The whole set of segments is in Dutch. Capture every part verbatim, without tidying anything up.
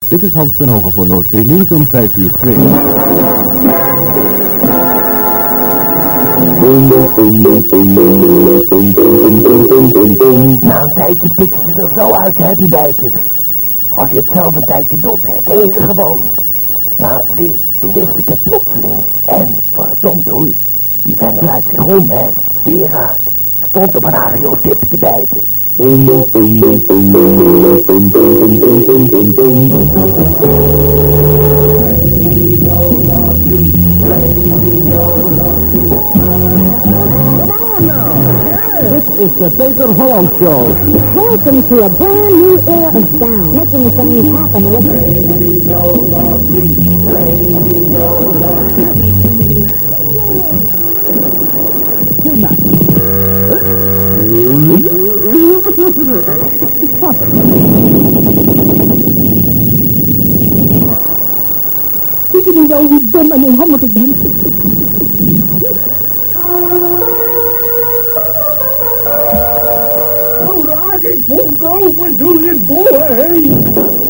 Dit is Hans ten Hoge voor Noordzee Nieuws om vijf uur twee. Na een tijdje pikken ze er zo uit, hè, die bijten. Als je het zelf een tijdje doet, herken je ze gewoon. Laatst weer, toen wist ik het plotseling. En, verdomd hoor, die vent draait zich om, hè. Vera stond op een agio-tip te bijten. Dit is de Peter Holland Show. Welcome to a brand new era of sound, making things happen with Zie je niet wel hoe dom en onhandig ik ben? Hoe raak ik volkomen door dit bolle heen?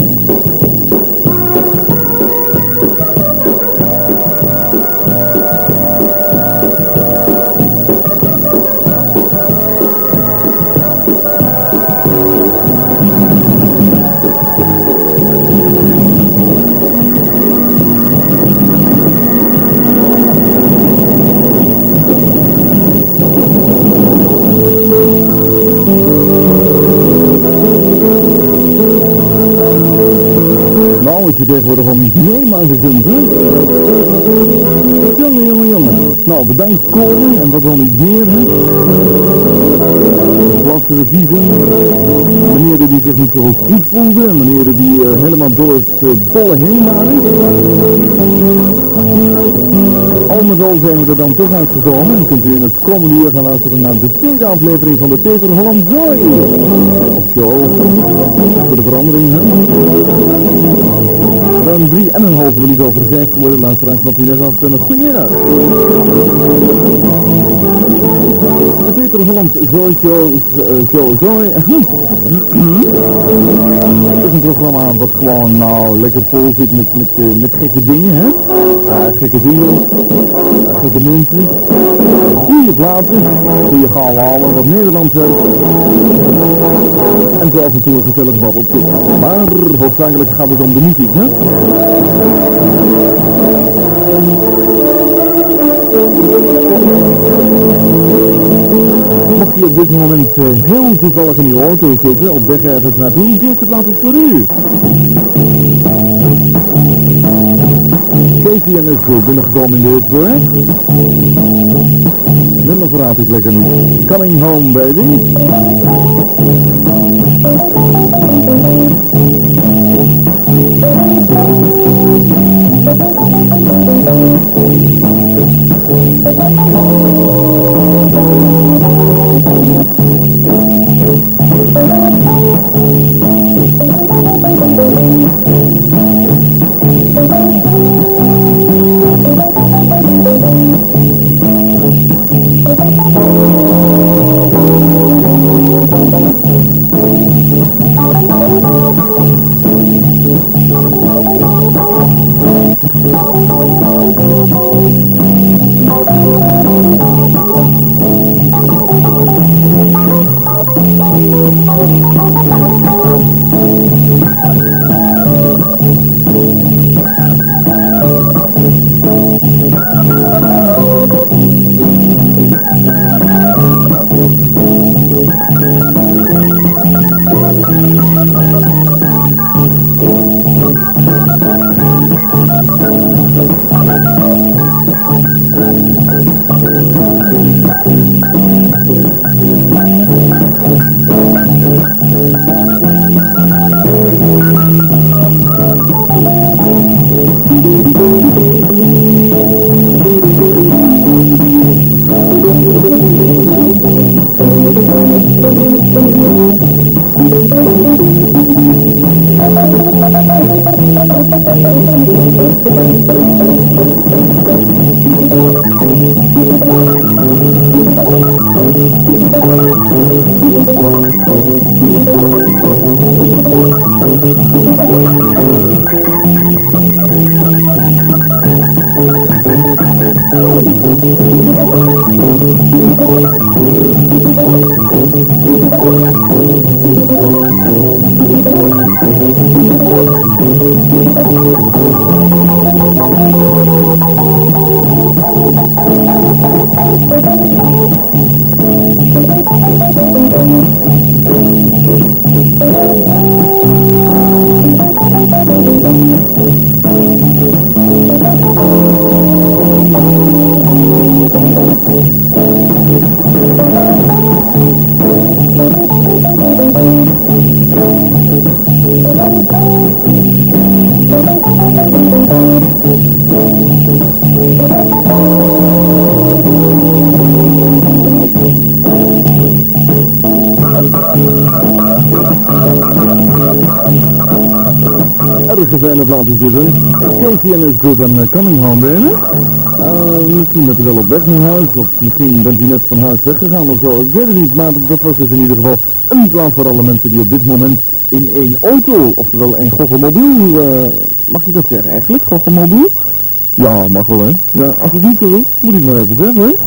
Als je tegenwoordig al niet mee maar gezond, hè? Jongen, jongen, jongen. Nou, bedankt Koren en wat dan niet meer, hè? Klasse Viezen. Meneren die zich niet zo goed voelden. En meneren die uh, helemaal door het uh, dolle heen waren. Al met al zijn we er dan toch uitgekomen. En kunt u in het komende uur gaan luisteren naar de tweede aflevering van de Peter Holland Zooi. Of show. Voor de verandering, hè? Ruim drie en een halve minuut over vijf geworden, luisteraars, wat u net af en een goedemiddag. De Peter Holland Zooi Show, uh, show Zooi. Het is een programma wat gewoon nou lekker vol zit met, met, uh, met gekke dingen, hè. Uh, gekke dingen, uh, gekke mensen, goede platen, goede gouden halen, wat Nederlands heeft. En zo af en toe een gezellig babbeltje. Maar hoofdzakelijk gaat het om de muziek, hè? Mocht je op dit moment uh, heel toevallig in uw auto zitten, op weg ergens naartoe, deze plaat is voor u. Casey en is binnengekomen in de hitparade. Nummer verraad ik lekker niet. Coming Home, baby. enige fan het laten zitten. Casey en his group en uh, Coming Home, baby. Uh, misschien bent u wel op weg naar huis, of misschien bent u net van huis weggegaan of zo. Ik weet het niet, maar dat was dus in ieder geval een plaats voor alle mensen die op dit moment in één auto, oftewel een goochelmobiel, uh, mag je dat zeggen eigenlijk, goochelmobiel? Ja, mag wel, hè. Ja, als het niet zo is, moet ik het maar even zeggen, hè.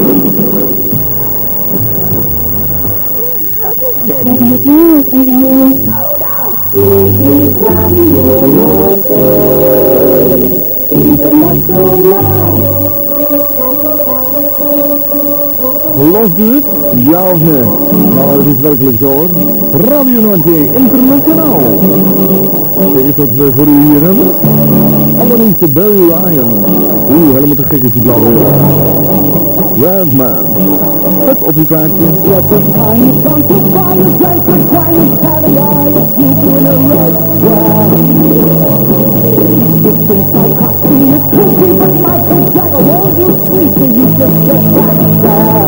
Gelooft u het? Ja of nee? Nou, het is werkelijk zo hoor. Radio Noordje Internationaal. Kijk eens wat we voor u hier hebben. Allernieuwste Barry Ryan. Oeh, helemaal te gek is die blauwe weer. Red Man. Het op uw kaartje. Let the time come to fire, break the Chinese caviar, if you've been a red man. It's been so cocky, it's creepy, but Michael Jagger won't you sleep till you just get back there.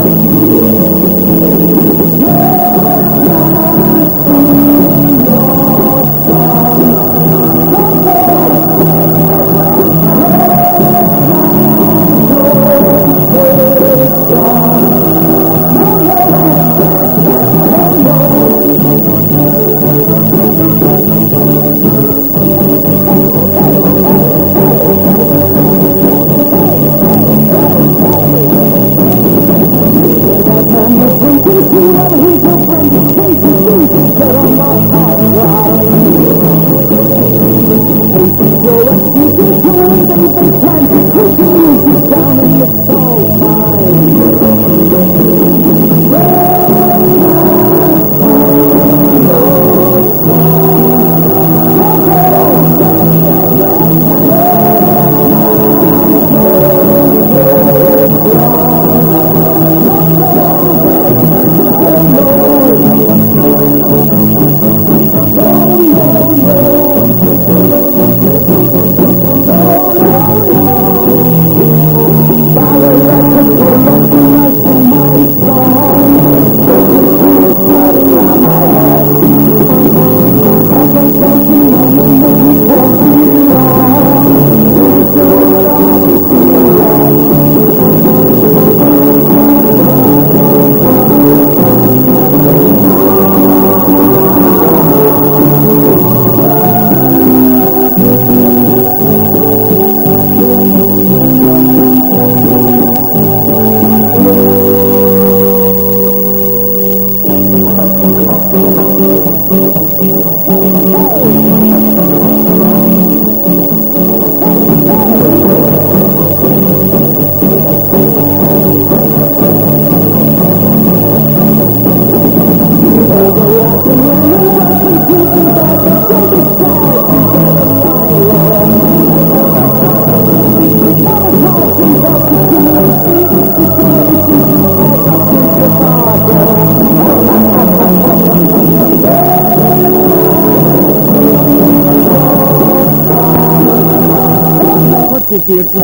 keertje.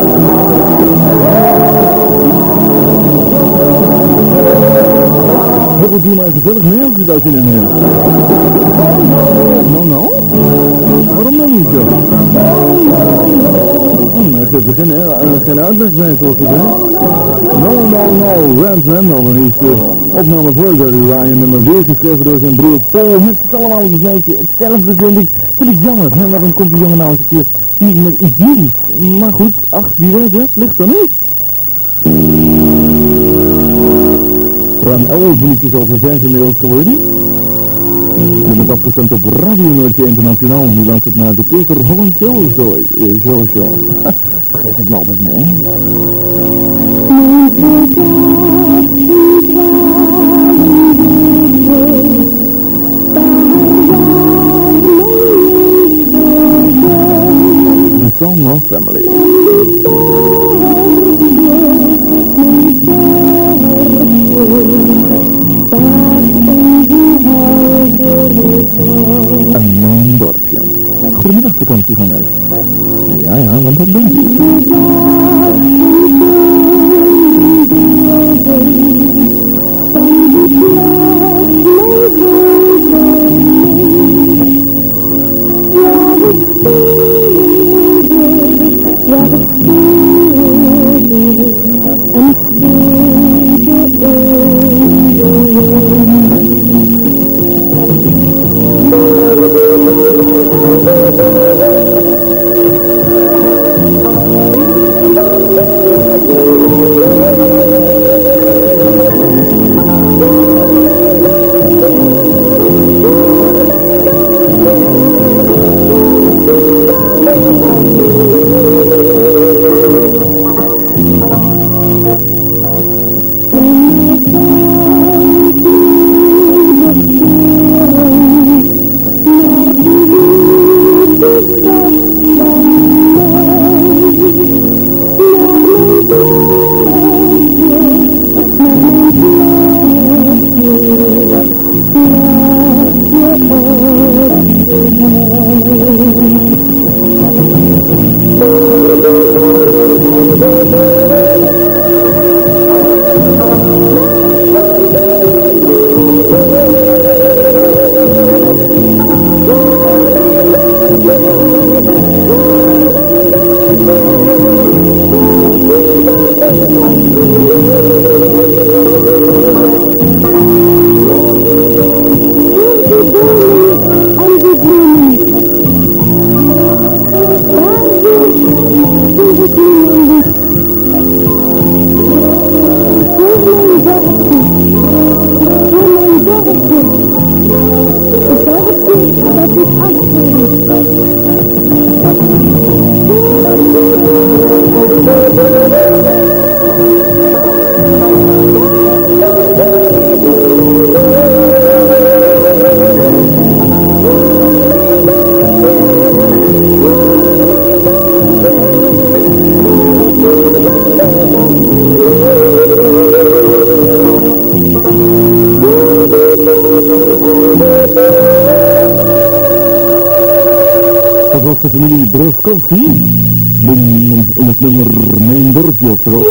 Hoppelt u maar gezellig mee als u daar zin in heeft. Nou, nou? Waarom dan niet zo? Hm, ik heb er geen, uh, geen uitleg bij, zoals je zegt. No, no, no, Rand Randall, dan is de opname voor Barry Ryan nummer weer geschreven door zijn broer Paul. Het is allemaal een beetje hetzelfde, vind ik. Vind ik jammer, hè? Waarom komt die jongen nou eens een keer hier met iets nieuws? Maar goed, ach, wie weet, hè? Ligt dan niet. Ruim elf minuutjes over vijf inmiddels geworden. Je bent afgestemd op Radio Noordje Internationaal. Nu luistert naar de Peter Holland Show. Zo, uh, zo, zo. Vergeet ik me altijd mee, hè? The Song of Family. Een mijn dorpje. Goedemiddag vakantiegangers. Ja, ja, want dat ben je. Love is Dat was de familie Broskowski in, in het nummer Mijn Dorpje, oftewel.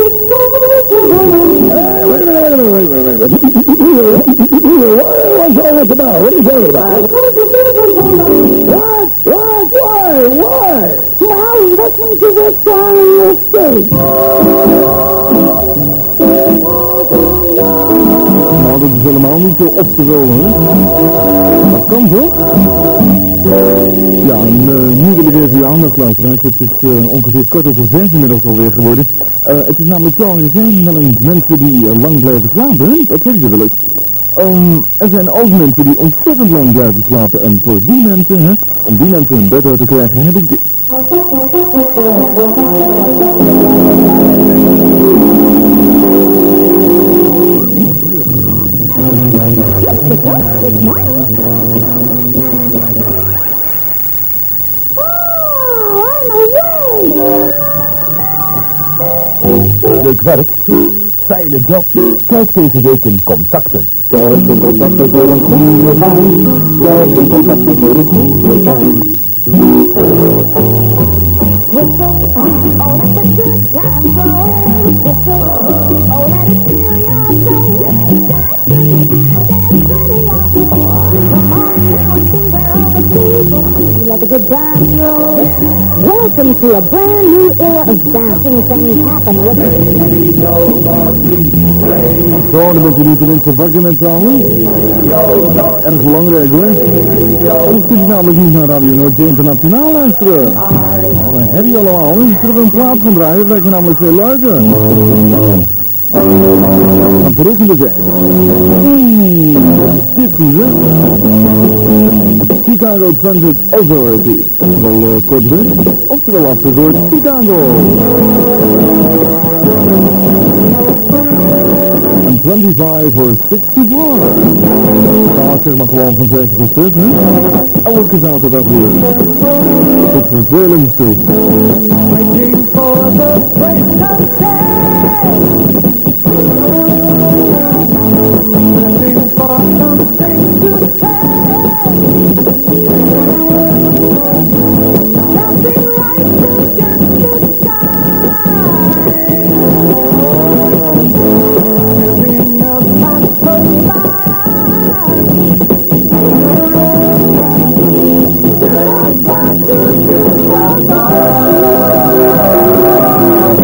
Hey, wait a minute, wait a minute, wait a minute. What's all this about? What are you talking about? What? What? Why? Why? Now listen to this song in your state. Nou, dat is helemaal niet zo op te vullen, hè? Dat kan toch? Ja, en uh, nu wil ik even je aandacht luisteren. Het is uh, ongeveer kwart over vijf inmiddels alweer geworden. Uh, het is namelijk zo, er zijn wel eens mensen die uh, lang blijven slapen, hè? Dat weet je wel eens. Um, er zijn ook mensen die ontzettend lang blijven slapen. En voor die mensen, hè, om die mensen hun bed uit te krijgen, heb ik dit. Leuk werk, fijne job. Kijk deze week in contacten. Kijk in contacten voor een goede baan. Kijk in contacten voor een goede baan. Whistle, oh, let the good times roll. Whistle, oh, let it fill your soul. Come on now and see where all the people let the good times roll. Welcome to a brand new era of sound. Things happen with it. Zo, dan bent u nu tenminste wakker met z'n allen. Erg belangrijk hoor. Dan kun je namelijk niet naar Radio Noord Internationaal luisteren. Wat een herrie allemaal. Zullen we een plaats gaan draaien? Dat lijkt me namelijk veel leuker. Gaan terug in de tijd. Hmm, dit goed hè? Chicago Transit Authority. Wel uh, kort weg. Oftewel afgekort Chicago. En vijfentwintig voor zesenzestig. Nou, zeg maar gewoon van zes tot zes, hè? Elke zaterdag weer. Tot vervelend toe. Waiting for the break of day. Waiting for something to say. Something right to just the sky. Living up my profile. Just about to do the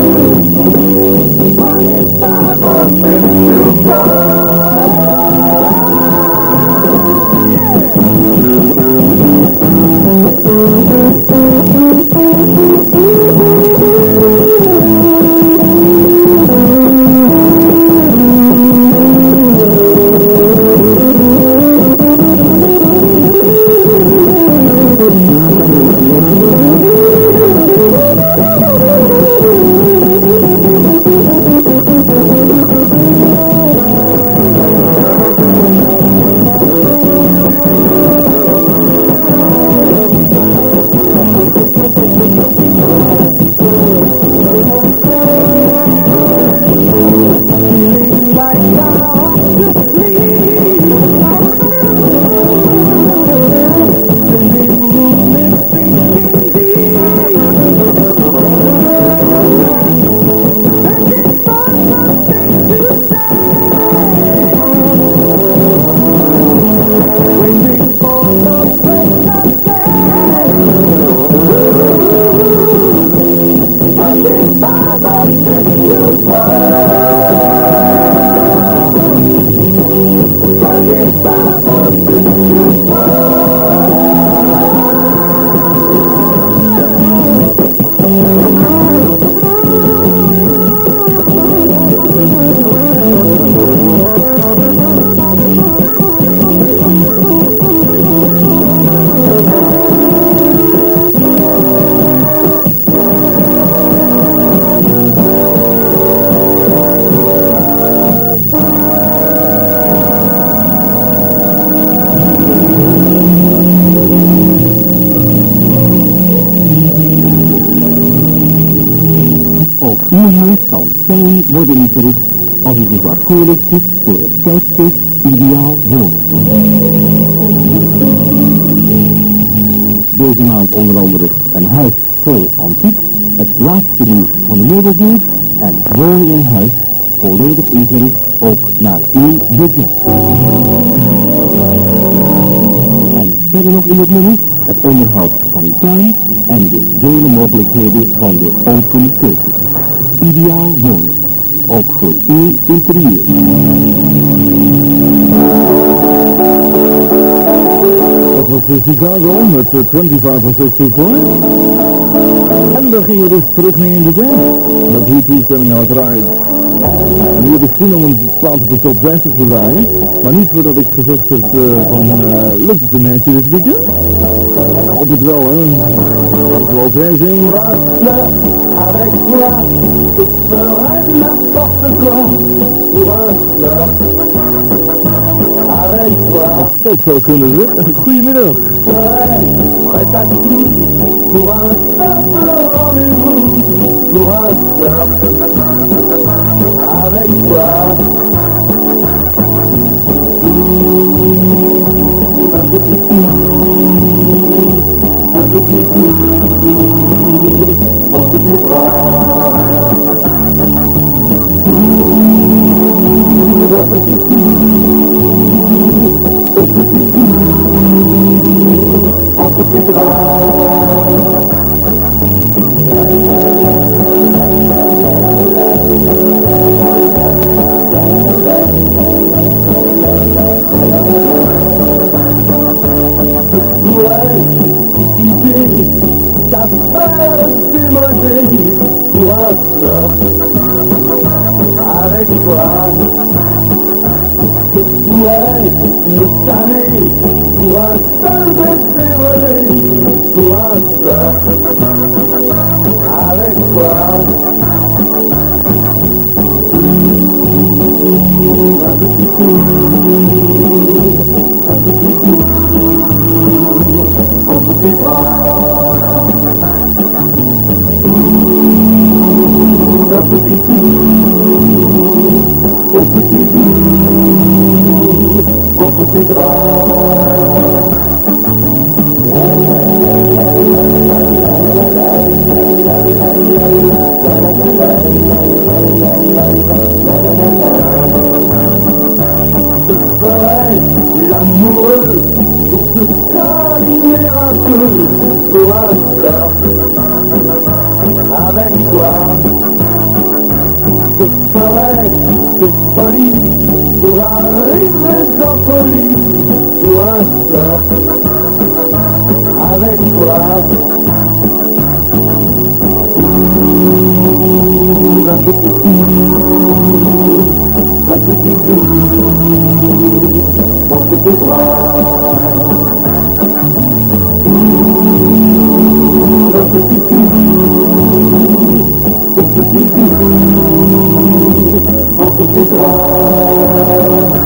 Uw huis kan fijn worden ingericht als u zich laat voorlichten door het tijdschrift Ideaal Wonen. Deze maand onder andere een huis vol antiek, het laatste nieuws van de meubeldienst en wonen in huis volledig ingericht ook naar uw budget. En verder nog in het menu het onderhoud van uw tuin en de vele mogelijkheden van de open keuken. Ideaal Wonen, ook voor uw interieur. Dat was de Chicago met de vijfentwintig of zestig. En dan gingen we dus terug mee in de jam. Met die toestemming uiteraard. En nu heb ik zin om een plaat op de top vijftig te draaien. Maar niet voordat ik gezegd heb uh, van uh, lukt het de mensen dit weekend? Ik hoop het wel, hè. Zoals hij zingt. Avec toi, je ferai n'importe quoi pour un fleur. Avec toi, dat zou kunnen zijn. Goedemiddag. je serai prêt à tout pour un simple rendez-vous, pour un fleur. Avec toi, un petit coup, un petit coup, entre tes bras. Un petit coup, un petit coup, entre tes bras. Ta peur s'émoder pour un fleur. Avec toi, je pourrais me tanner pour un seul baiser volé, pour un fleur. Avec toi, un petit coup, un petit coup, entre tes bras. Un petit coup, un petit coup, entre tes draps. Je ferai l'amoureux pour te câliner un peu, pour un fleur. Avec toi, je ferai des folies pour arriver en folie, pour un fleur. Avec toi, un petit coup, un petit coup, entre tes bras. Un petit coup, un petit coup, entre tes bras.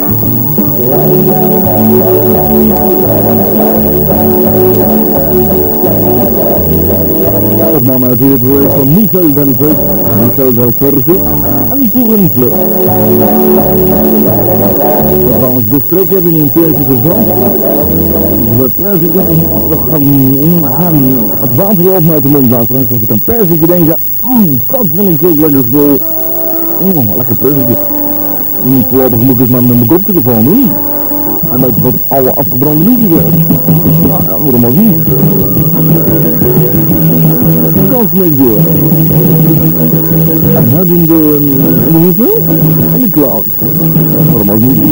Opname uit het project van Michel Delvez, Michel Delverse en Toerenvle. We gaan ons bestrek hebben in een peertje gezond. We perziken nog gaan het water lopen uit de mond laten. En als ik aan perziken denk, mm, dat vind ik zo lekker zo. Mm, lekker perziken. Mm, voorlopig moet ik het maar met mijn koptelefoon doen. En dat wordt oude afgebrande luchtjes. Nou ja, waarom ook niet? Kans mee door. En het in de, in de hoeveel? En de cloud. Waarom ook niet?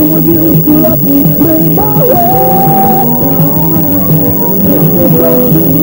You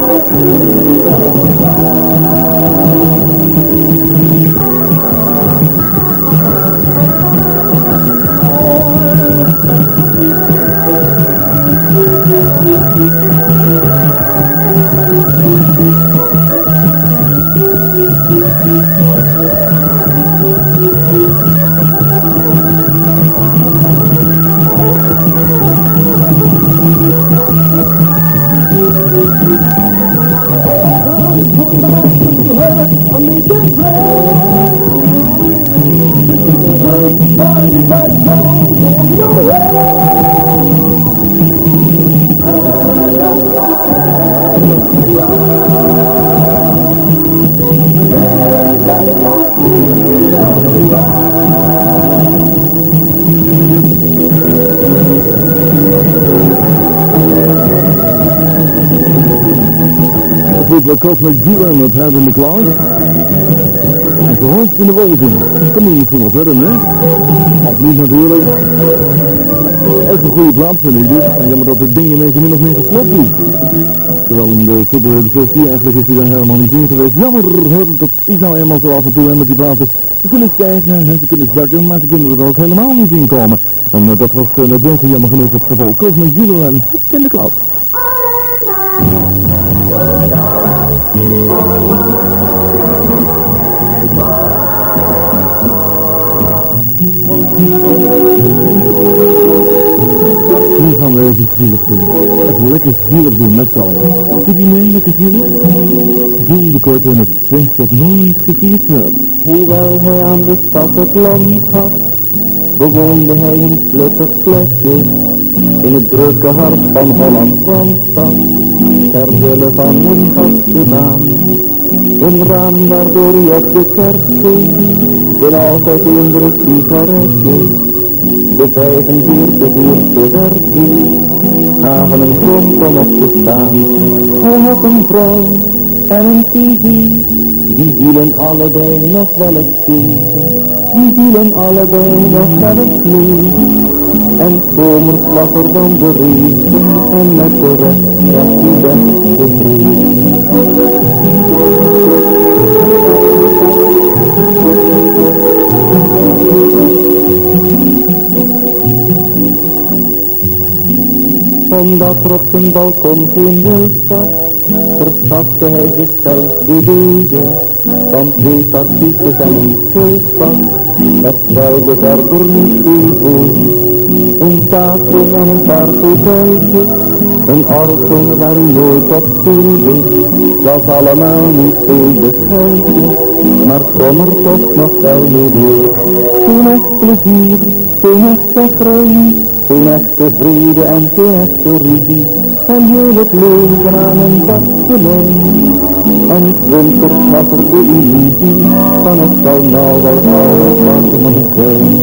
Cosmic Dealer met Head in the Clouds. En zo hoogst in de wolken. Kom je misschien wel verder, hè? Of niet natuurlijk. Echt een goede plaats vind ik dit. En jammer dat het ding ineens min of meer geklopt is. Terwijl in de Super zestien eigenlijk is hij dan helemaal niet in geweest. Jammer, dat is nou eenmaal zo af en toe hè, met die platen. Ze kunnen stijgen en ze kunnen zakken, maar ze kunnen er ook helemaal niet in komen. En uh, dat was uh, net wel jammer genoeg het geval. Cosmic Dealer en Head in the Clouds. Nu gaan we even zielig doen. Even lekker zielig doen met z'n allen. Doe je mee, lekker zielig? Voel de kort in het feest dat nooit gevierd werd. Hoewel hij aan de stad het land had, bewoonde hij een fluttig plekje in het drukke hart van Holland-Randstad. Ter wille van een vaste baan, een raam waardoor hij op de kerk ging, en altijd onder het sigaretje, de vijfenveertig uurste werkweek, gaven een grond om op te staan. Hij had een vrouw en een tv, die vielen allebei nog wel eens tegen, die vielen allebei nog wel eens mee. En zomers was er dan de regen, en met de rest was hij best tevreden. Omdat er op zijn balkon geen wild zat, verschafte hij zichzelf de degen van twee tartiefjes en een schildpad. Dat stelde verder niet veel voor. Een tafel en een paar fauteuiltjes, een orgel waar hij nooit op speelde. Was allemaal niet veel bescheiden, maar kon er toch nog wel mee door. Geen echt plezier, geen echte vreugde, geen echte vrede en geen echte ruzie. En heel het leven aan een vaste lijn. En winters was er de illusie van het zal nou wel alles warmer zijn.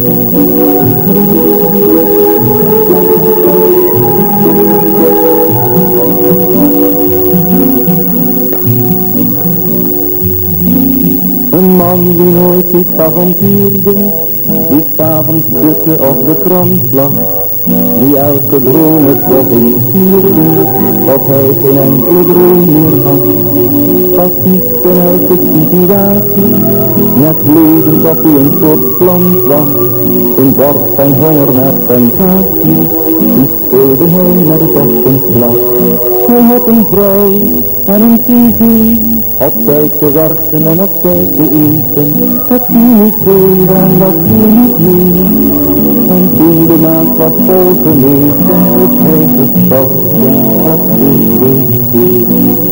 Een man die nooit iets avontuurde, die s'avonds tussen op de krant lag, die elke droom het toch instuurde, tot hij geen enkele droom meer had. Passief in elke situatie, net levend dat hij een soort plant was, een dorst van honger naar sensatie, die speelde hij met het ochtendblad. Hij had een vrouw en een tv, op tijd te werken en op tijd te eten, het viel niet veel en dat viel niet meer. En toen de maand was volgelezen, heeft hij gestorven op de wc.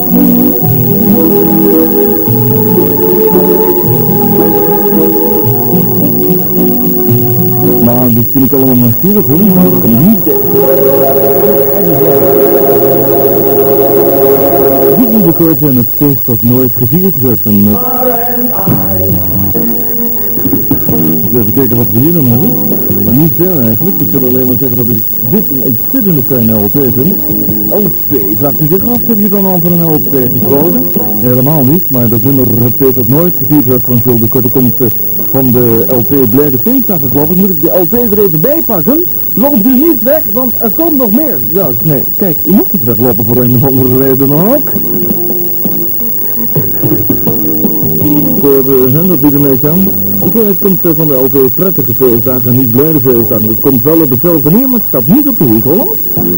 Maar dit vind ik allemaal maar zielig hoor, dat kan niet zeggen. Dit is de koortje en het feest dat nooit gevierd werd. En, uh... even kijken wat we hier dan hebben. Maar niet veel eigenlijk. Ik wil alleen maar zeggen dat ik dit een ontzettende fijne L P vind. L P, vraagt u zich af, heb je dan al van een L P gesproken? Nee, helemaal niet, maar dat nummer het feest dat nooit gevierd werd van Jules de Korte komt uh, van de L P Blijde Feestdagen, geloof ik. Moet ik de L P er even bij pakken? Loopt u niet weg, want er komt nog meer. Ja, nee, kijk, u mocht het weglopen voor een of andere reden dan ook. voor uh, hen dat u ermee kan. Ik zeg, het komt uh, van de L P prettige feestdag en niet blijde feestdag. Het komt wel op hetzelfde neer, maar het staat niet op de hoek, Holland.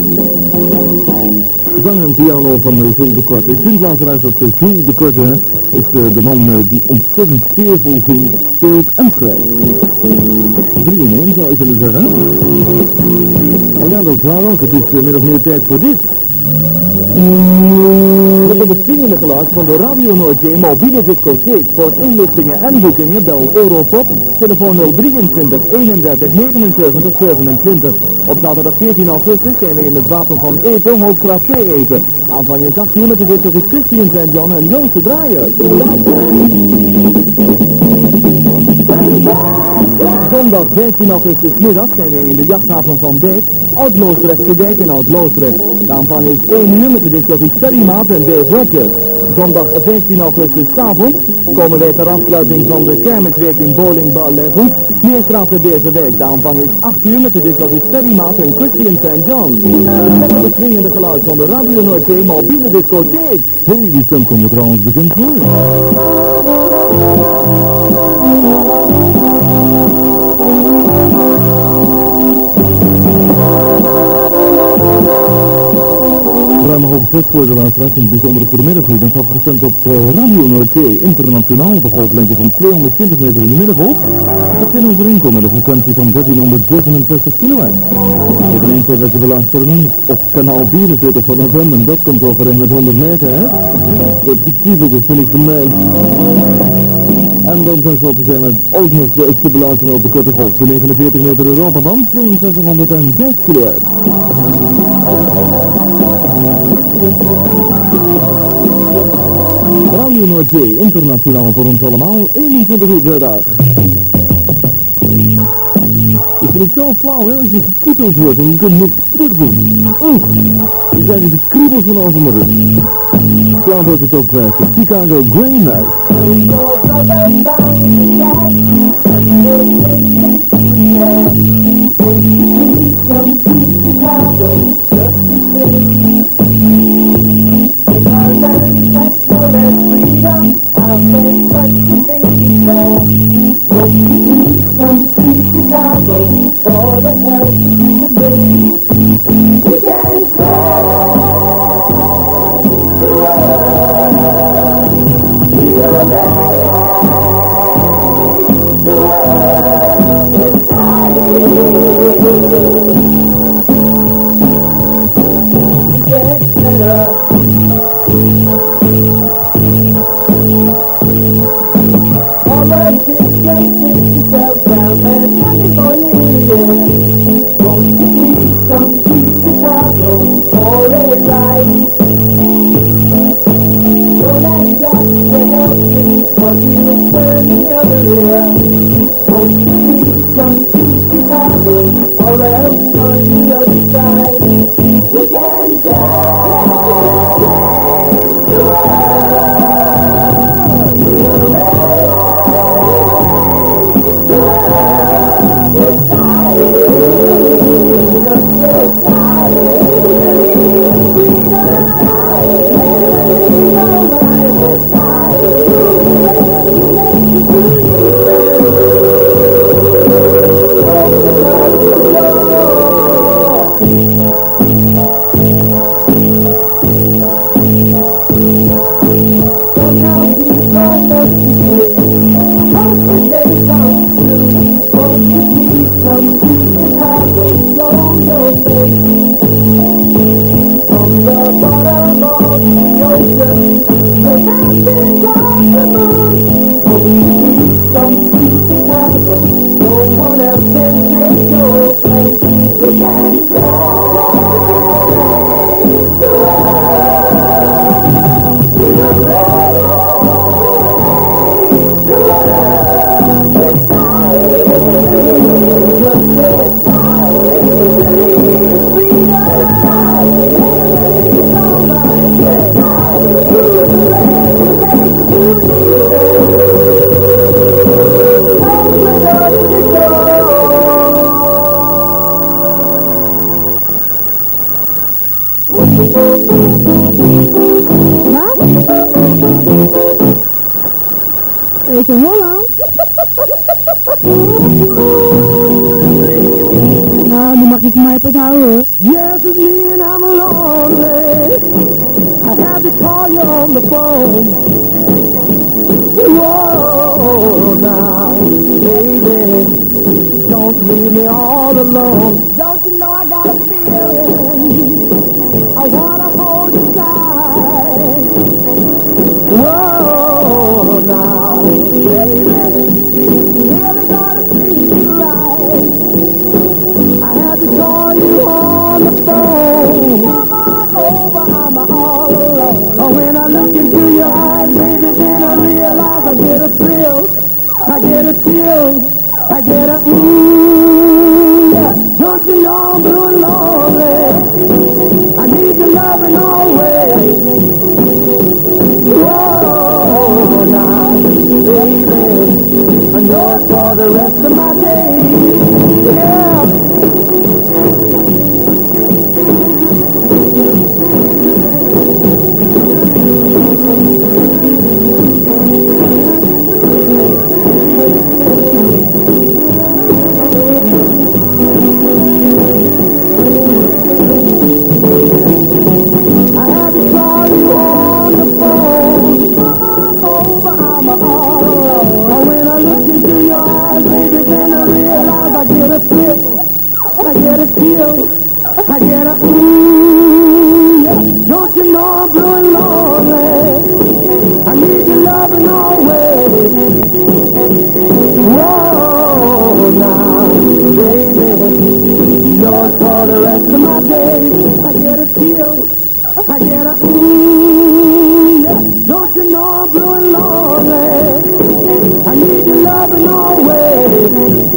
Zang en piano van uh, Jules de Korte. Ik vind luisteraars dat uh, Jules de Korte hè, is uh, de man uh, die ontzettend sfeervol zingt, speelt en schrijft. Drie in één zou je kunnen zeggen. Oh ja, dat is waar ook. Het is uh, min of meer tijd voor dit. Met op het zingende geluid van de Radio Noordzee mobiele discotheek. Voor inlichtingen en boekingen bel Europop, telefoon nul drieëntwintig eenendertig negenenzeventig zevenentwintig. Op zaterdag veertien augustus zijn we in het Wapen van Eten, Hoofdstraat C eten. Aanvang is acht uur met de discotheek Christian Saint John en Joost de Draaier. Zondag vijftien augustus middag zijn we in de jachthaven van Dijk, Oud-Loosdrechtse Dijk en Oud-Loosdrecht. De aanvang is één uur met de discotheek Sterrymaat en Dave Rogers. Zondag vijftien augustus 's avonds komen wij ter afsluiting van de kermisweek in Bowlingbar Les Routes, Meerstraat de Beersenwijk. De aanvang is acht uur met de discotheek Sterrymaat en Christian Saint John. Met het swingende geluid van de Radio Noordzee mobiele discotheek. Hé, hey, die stem komt er trouwens bekend voor. Ruim half zes voor de luisteraars en bijzondere voor de middaggroep. Ik had gestemd op uh, Radio Noordzee internationaal op de golflengte van tweehonderdtwintig meter in de middengolf. Dat zijn overeenkomen met een frequentie van dertienhonderdzevenenzestig kilohertz. Eveneens zijn we te beluisteren op kanaal vierenveertig van F M en dat komt overeen met honderd megahertz. Dat gekieveld, dat vind ik gemeen. En dan tenslotte zijn we ook nog te beluisteren op de korte golf. De negenenveertig meter Europaband, tweeënzestighonderdzes kilohertz. Radio Noordzee, internationaal voor ons allemaal, eenentwintig uur per dag. Dat vind ik zo flauw, hè, als je gekieteld wordt en je kunt niks terug doen. Oeh, je krijgt de kriebels van over mijn rug. Slaap uit de top vijf, de Chicago Grain Night. For the help to bring, we can fly the world, we will make the world inside. deze Holland. Nou, nu mag je van mij pas houden hoor. Yes, it's me and I'm lonely. I had to call you on the phone. Whoa, now, baby, don't leave me all alone. Don't you know I got a feeling? I wanna hold you tight. Whoa, now, baby, really gonna treat you right. I had to call you on the phone. Come on over, I'm all alone. Oh, when I look into your eyes, baby, then I realize I get a thrill, I get a chill, I get a ooh, yeah. Don't you know I'm blue and lonely? I need your loving always. Whoa, now, baby, I know it's for the rest of my days, yeah. I get a feel, I get a ooh, yeah. Don't you know I'm blue and lonely? I need your loving always. Whoa, now, baby, yours for the rest of my days. I get a feel, I get a ooh, yeah. Don't you know I'm blue and lonely? I need your loving always.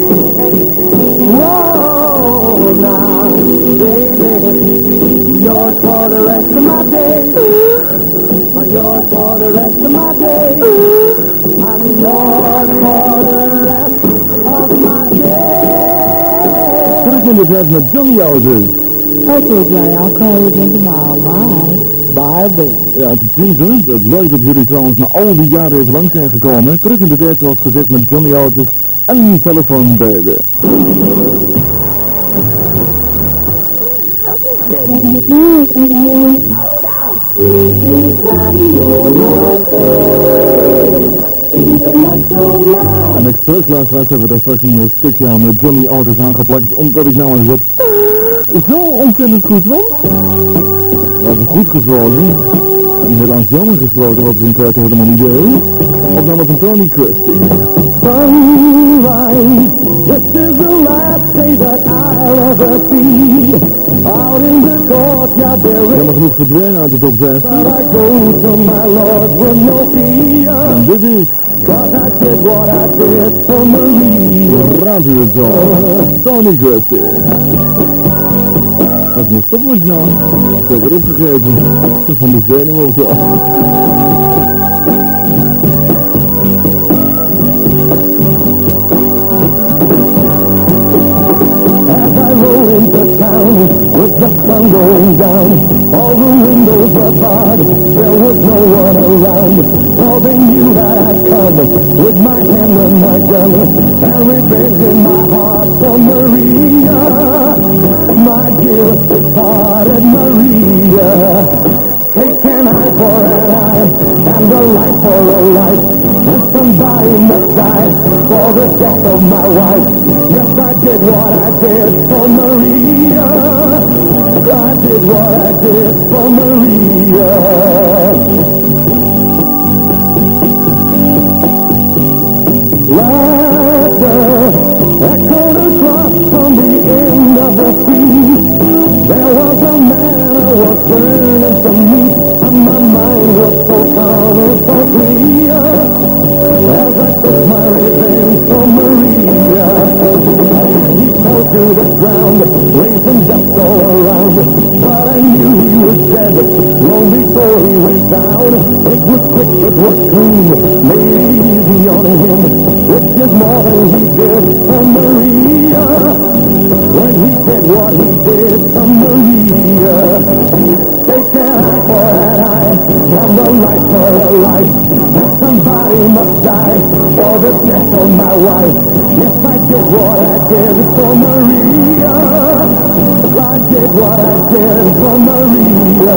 Whoa, now, baby, yours for the rest of my days. I'm yours for the rest of my days. I'm yours for the rest of my days. Terug in de tijd met Johnny Otis. Oké, Johnny, I'll call you again tomorrow. Bye. Bye, baby. Ja, het is triest hoor. Het is leuk dat jullie trouwens na al die jaren even langs zijn gekomen. Terug in de tijd, zoals gezegd, met Johnny Otis en Telephone Baby. En expres luisteraars hebben we daar straks een stukje aan met Johnny Otis aangeplakt, omdat ik nou eens het zo ontzettend goed vond. Dat is goed gesproken. En helaas jammer gesproken, wat we in feite helemaal niet deden. Opname van Tony Christie. Sunrise, this is the last day that I'll ever see. Out in the courtyard there is Jammer genoeg verdwenen uit de top zes. but I go to my Lord with no fear. En dit is, Cause I did what I did for Maria. raadt u het zo, Tony Christie. Dat is een stopwatch nou. Zeker opgegeven. Van de zenuwen of zo. Into town with the sun going down, all the windows were barred, there was no one around. Oh, they knew that I'd come with my hand and my gun, and revenge in my heart for Maria, my dearest departed Maria. Take an eye for an eye, and a life for a life, and somebody must die for the death of my wife. Yes, I did what I did for Maria. I did what I did for Maria. Laughter echoed across from the end of the sea. There was a man who was burning to me, and my mind was so calm and so clear. As I took my revenge for Maria, and he fell to the ground, raising dust all around. But I knew he was dead long before he went down. It was quick, it was clean, made it easy on him, which is more than he did for Maria. When he did what he did for Maria, take an eye for an eye, and a life for a life. somebody must die for the death of my wife. Yes, I did what I did for Maria. I did what I did for Maria.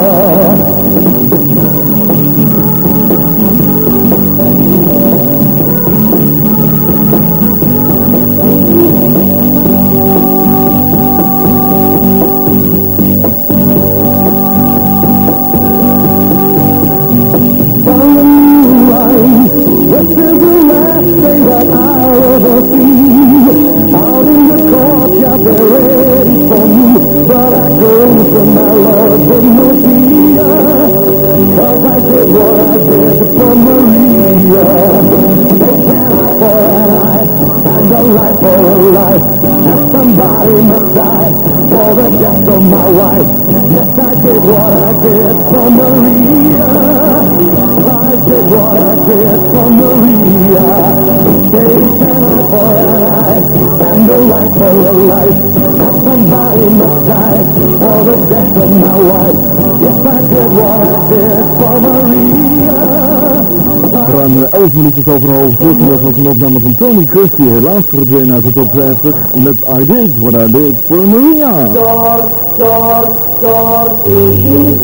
This is the last thing that I'll ever see. Out in the courtyard they're ready for me, but I go to my Lord with no fear, 'cause I did what I did for Maria. They cannot for an eye, and a life for a life, and somebody must die for the death of my wife. Yes, I did what I did for Maria. I did what I did for Maria. They cannot for an eye, and a life for a life, and somebody must die for the death of my wife. Yes, I did what I did for Maria. Ruim elf minuutjes over half zes, en dat was een opname van Tony Christie, helaas verdwenen uit de top vijftig met I Did What I Did for Maria. Door, door, door, is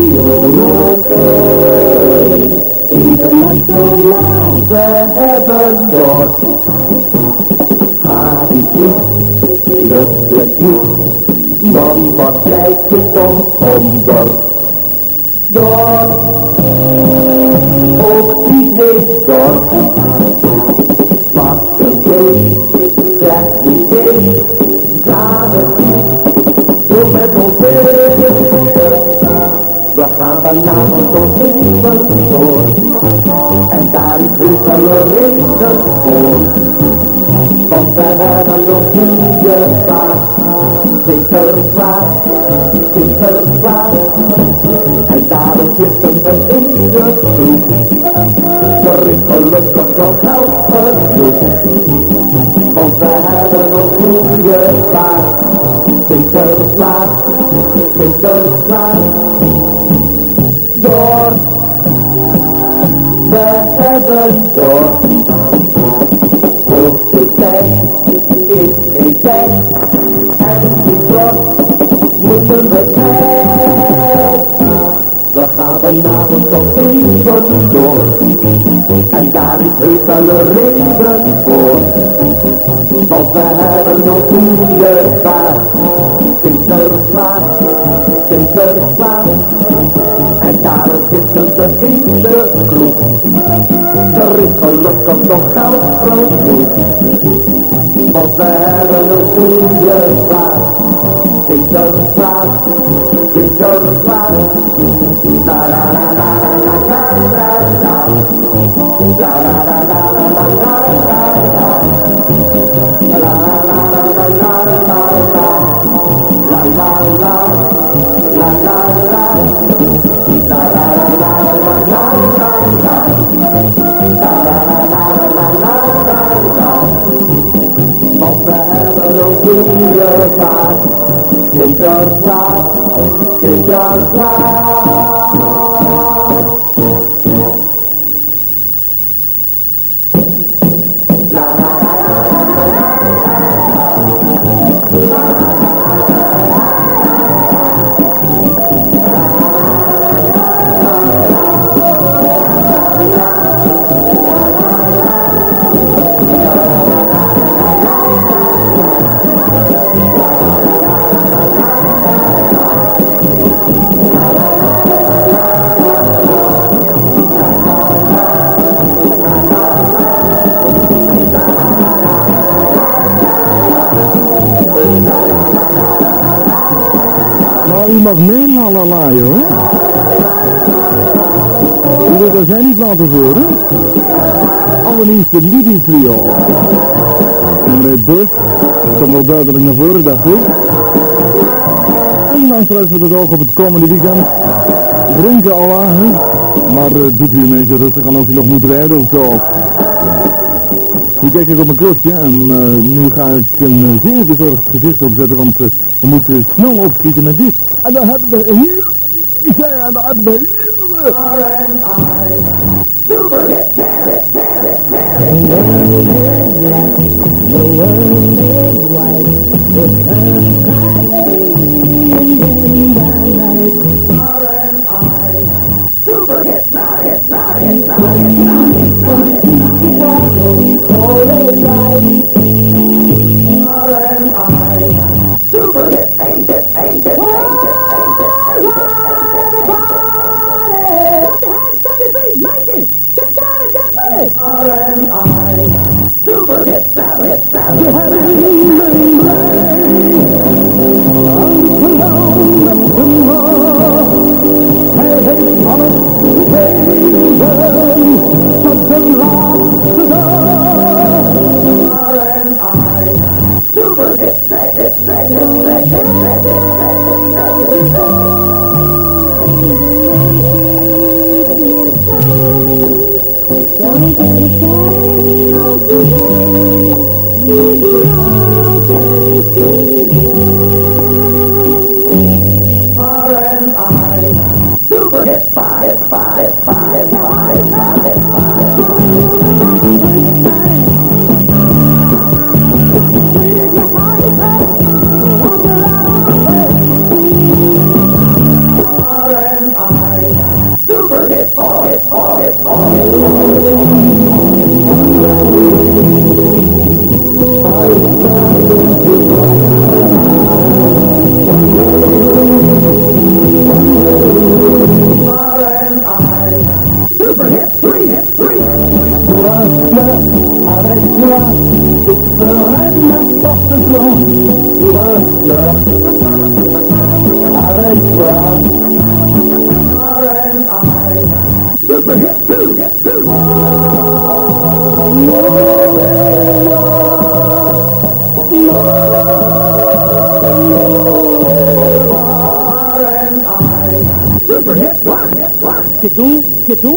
even like so long the heaven door. Ga die toe, lucht het niet, man wat kijkt je soms onder. Door, ook die heeft door. Pak een thee, zeg die thee, ga het niet, doe met ons mee. We gaan vanavond tot zeven door, en daar is dus wel een reden voor. Want we hebben nog goede vaart, Sinterklaas, Sinterklaas. En daarom zitten we in de kroeg, er is gelukkig nog geld genoeg. Want we hebben nog goede vaart, Sinterklaas, Sinterklaas. Door, we hebben door. Hoogste tijd is geen tijd, en die klok moeten we kwijt. We gaan vanavond tot even door, en daar is heus wel een reden voor. Want we hebben nog goede vaart, Sinterklaas, Sinterklaas. En daarom zitten we in de kroeg, er is gelukkig nog geld genoeg. Want we hebben een goede vaart, Sinterklaas, Sinterklaas. La la la la la la la la, la la la la la la la la, la la la la la la la, la la la. Want we hebben een goede vaart, Sinterklaas, Sinterklaas. U mag mee lalalaien hoor. U wilt er zijn niet laten horen. Allernieuwste Liddy Trio. Nummer dus, komt wel duidelijk naar voren, dacht ik. En dan sluiten we het oog op het komende weekend. Drinken al aan, maar uh, doet u een beetje rustig aan als u nog moet rijden of zo. Nu kijk ik op mijn klokje en uh, nu ga ik een uh, zeer bezorgd gezicht opzetten, want uh, we moeten snel opschieten met dit. En dan hebben we hier, ik zei, en dan hebben we hier... R and I, super hit, And world is black, the world is white. It turns by day and then by night. R and I, super hit, now hit, now hit, now hit, now hit, now hit, now hit. All is right. R and I, super hit, ain't it, ain't it, ain't it, ain't it, ain't it, ain't it. R and I, super hit, now hit, now hit, now hit. R and I, super hit, hit, hit, hit, hit, hit, hit, hit, hit, R and I, super hit, five, five, five, five, five, five. R and I, super hit, four, hit, four, hit, four, hit, R and I, super hit, three, hit, three. Avec toi, je ferai n'importe quoi. Toi, avec toi. R and I, super hit, two, hit, two. R and I, super hit, one, hit, one. C'est tout, c'est tout.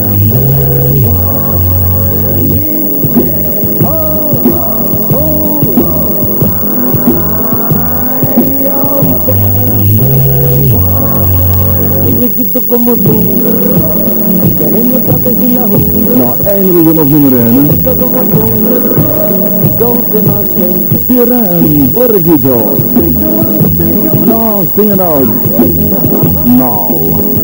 Requito como tú, queremos saber si la junta. Nou, eindigen op nummer één. Requito como tú, donde más que Piran, Borgito. Nou, zing het uit. Nou.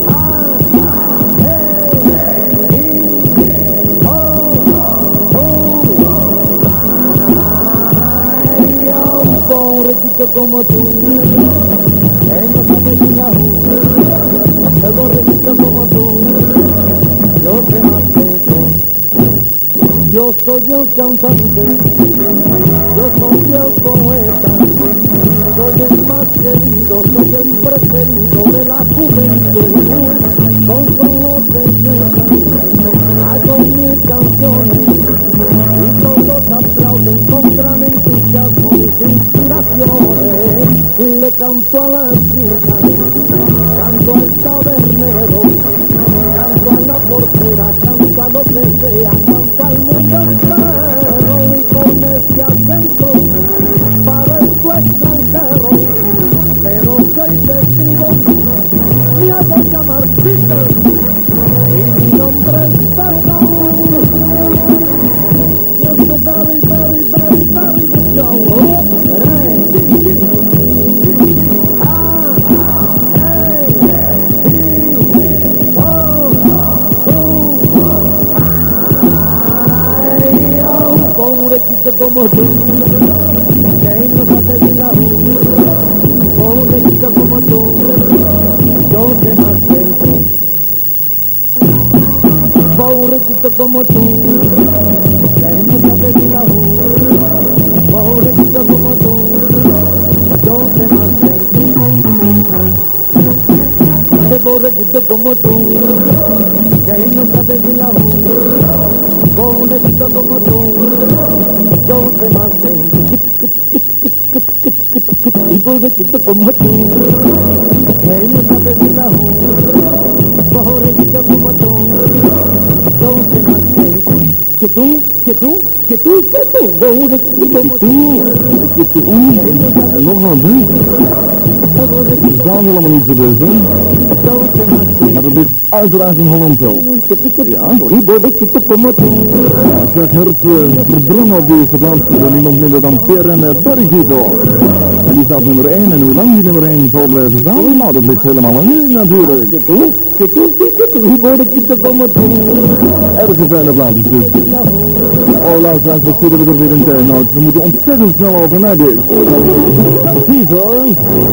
un requito como tú, que no sabe si la junta. Luego requito como tú, yo sé más que tú. Yo soy el cantante, yo soy el poeta, soy el más querido, soy el preferido de la juventud. Con solo seis letras hago mil canciones y todos aplauden con gran entusiasmo mis inspiraciones. Le canto a las chicas, canto al tabernero, canto a la portera, canto a lo que sea, canto al mundo entero y con este acento parezco extranjero, pero soy testigo, me hago llamar Peter y mi nombre es Perdón. Just a very, very, very, very good show. Oh, hey. Ah, hey, he, oh, oh, ay, oh, pobrecito como tú, que no sabe de la U, pobrecito como tú, yo sé más que tú. Pobrecito como tú, que no sabe de la U, pobrecito como tú, yo sé más que tú. Pobrecito como tú, que no sabe de la U, pobrecito como tú, yo sé más que tú. Y pobrecito como tú, que no sabe de la U, pobrecito como tú, yo sé más que tú. Que tú, que tú, que tú, que tú, pobrecito como tú. Ik heb de oe. En nog wat, hè? Dat is dan helemaal niet zo best, hè? Maar dat ligt uiteraard in Holland zo. Ja, Jack Hurt uh, verdrongen op deze plaats door niemand minder dan Pierre Bergito. En die staat nummer één. En hoe lang die nummer één zal blijven staan? Nou, dat ligt helemaal aan u natuurlijk. Erg fijne plaatjes dus. Oh, luisteraars, wat zitten we er weer in tijd? Nou, we moeten ontzettend snel over naar dit. Caesars.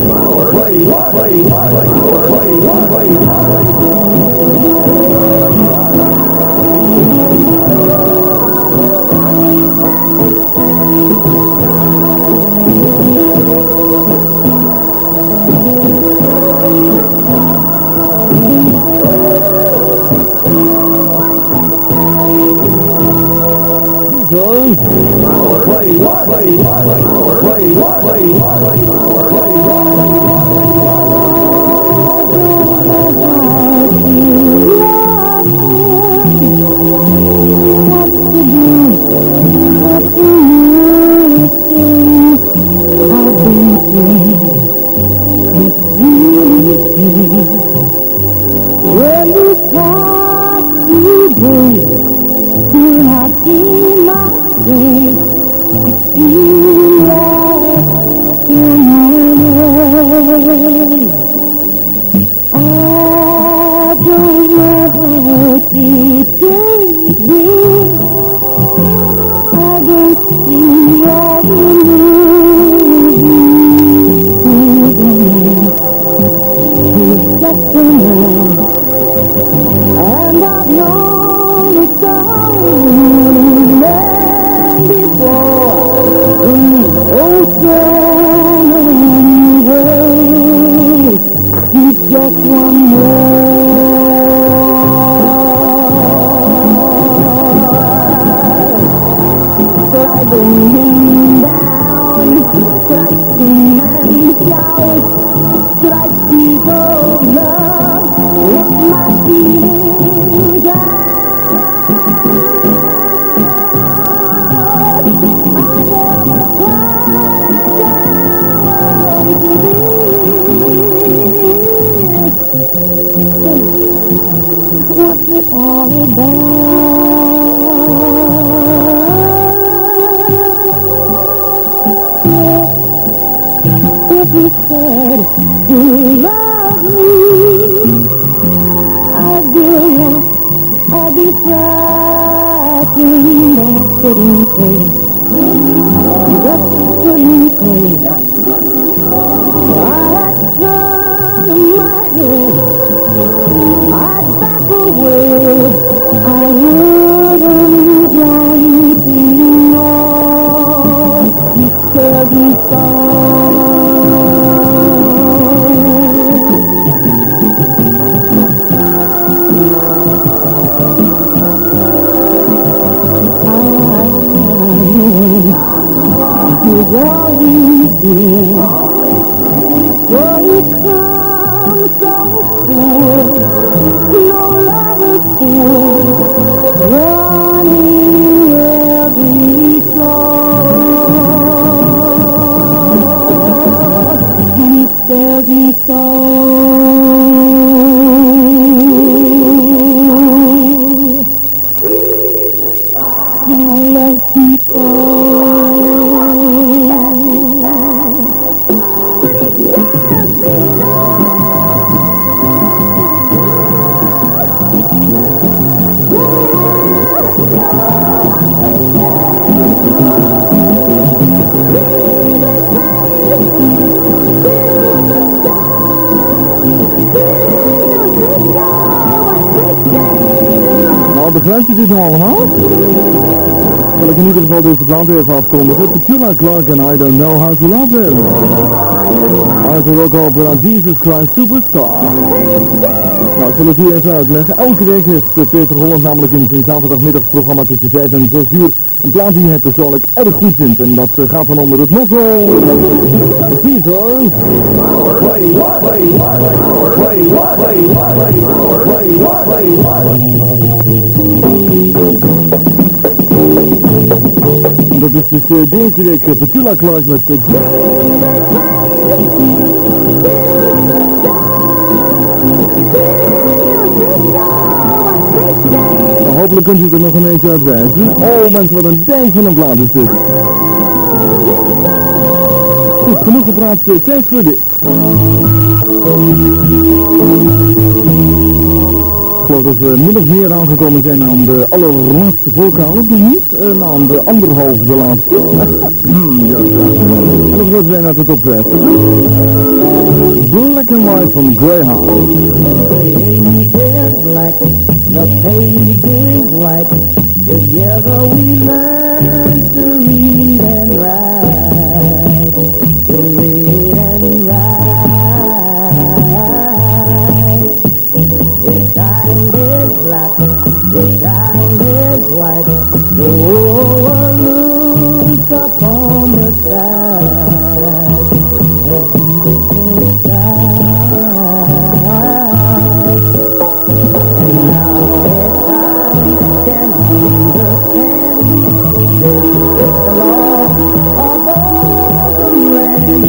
Begrijpt u dit nou allemaal? Zal ik in ieder geval deze plaat even afkondigen. Petula Clark en I Don't Know How to Love Him. Hartelijk welkom op Jesus Christ Superstar. Nou, ik zal het u even uitleggen. Elke week heeft Peter Holland namelijk in zijn zaterdagmiddagprogramma tussen vijf en zes uur een plaat die hij persoonlijk erg goed vindt. En dat gaat dan onder het motto Caesars. Dat is dus uh, deze week uh, Petula Clark met de... Uh, Hopelijk kunt u er nog een beetje uitwijzen. Oh mensen, wat een dijk van een plaat is dit. Goed, genoeg gepraat, tijd voor dit. Ik geloof dat we min of meer aangekomen zijn aan de allerlaatste vocaal, of niet? En aan de anderhalve de laatste. Ja, ja. En dat wordt zijn uit de top vijf. Black and White van Greyhound. The ink is black, the page is white. Together we learn to read and write. To read and write. His child is black, his child is white. The whole world looks upon the side. A beautiful sight. And now it's I can understand. This is the law of all the land.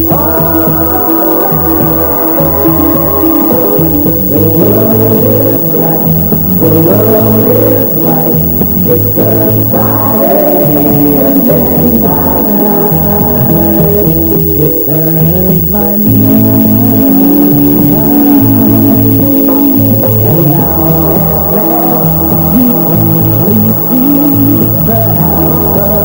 The world is black, the world is white. It turns by day and then by night. It turns by night. And now at last we finally see the house of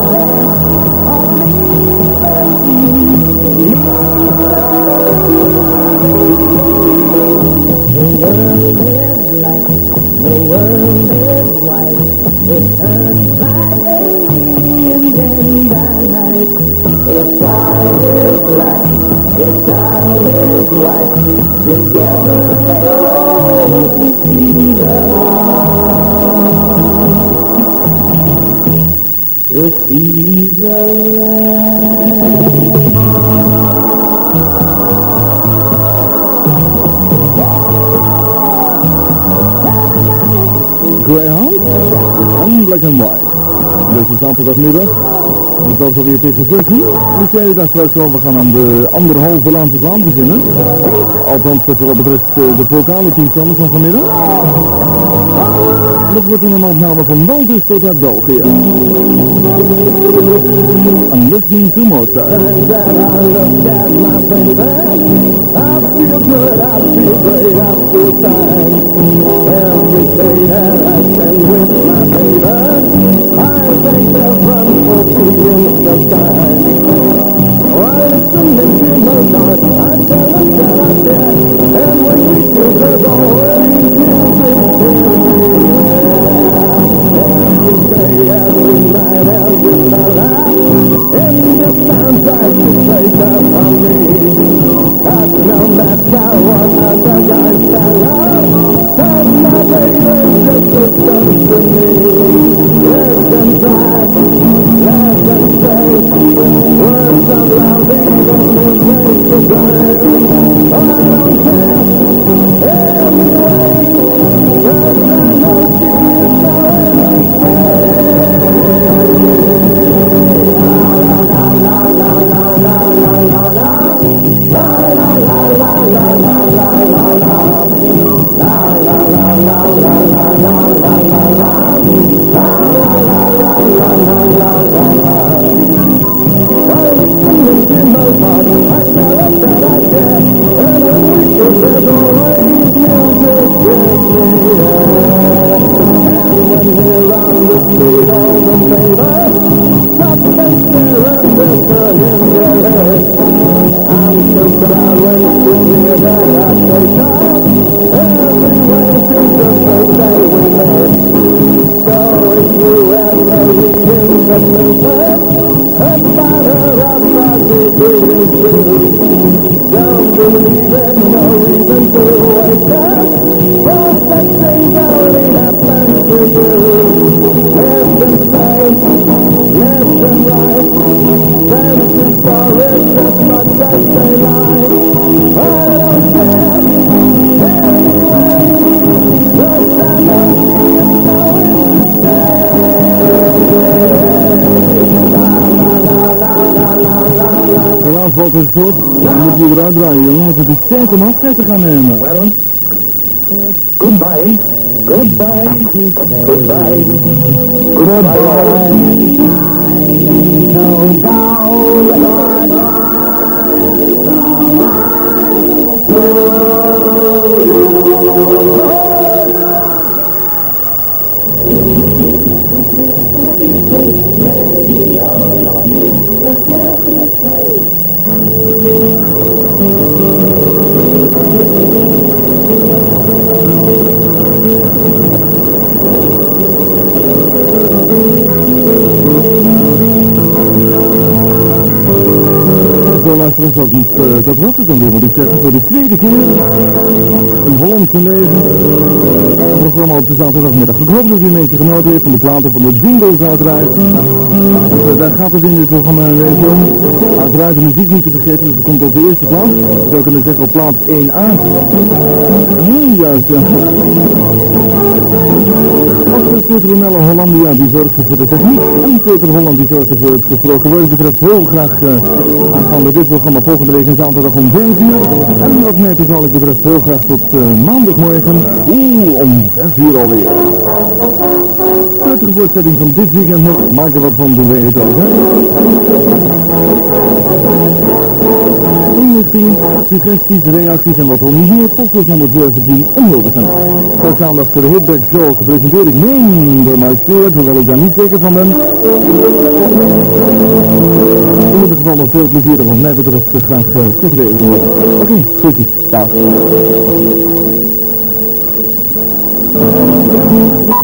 The world is black, the world is white. It turns by day and then by night. Its child is black, its child is white. Together they all to see the light. To see the Greyhound en Black and White. Deze zaterdagmiddag. Dat is alweer tegen zes uur. Dus jij daar straks al, we gaan aan de anderhalve laatste plaat beginnen. Althans, voor wat betreft de vocale toestanden van vanmiddag. Dat wordt een opname van Waldus tot uit België. And listening to Mozart. And then I look at my baby. I feel good, I feel great, I feel fine. Every day that I spend with my baby, I thank heaven for being so kind. While listening to Mozart, I tell him that I care. And when we do, there's always music in me. Every day, every night, every night. And the sounds I can play that for me. That's no matter what other guys tell us. That's my baby, just a son to me. Yes and right, laugh and say words of love even if they survive. I don't care anyway, 'cause I know she is going to stay. Wat is goed? Dan moet je eruit draaien, jongen, want het is tijd om afscheid te gaan nemen. Well, goodbye, goodbye to say. Goodbye. Goodbye. So go, luisteren, dat, niet, uh, dat was het dan weer, moet ik zeggen, voor de tweede keer een Hollandse leven. Een programma op de zaterdagmiddag. Ik hoop dat u een beetje genoten heeft van de platen van de jingles uiteraard. Dus, uh, daar gaat het in dit programma een beetje om. Uiteraard de muziek niet te vergeten, dus dat komt op de eerste plaats. Je zou kunnen zeggen op plaats één A. Hmm, juist, ja. Als Peter Ronelle Hollandia, die zorgde voor de techniek. En Peter Holland, die zorgde voor het gesproken woord. betreft heel graag uh, aangaande dit programma volgende week en zaterdag om vijf uur. En wat mij persoonlijk betreft heel graag tot uh, maandagmorgen. Oeh, om zes uur alweer. De voorstelling van dit weekend nog. Maak er wat van, doen wij het ook, hè? Suggesties, reacties en wat dan hier. Podcast nummer zeventien in Hilversum. Straks aandacht voor de Hitback Show gepresenteerd. Ik meen door mij steert, hoewel ik daar niet zeker van ben. In ieder geval nog veel plezier, wat mij betreft graag uh, tevreden worden. Oké, okay, goedjes. Dag.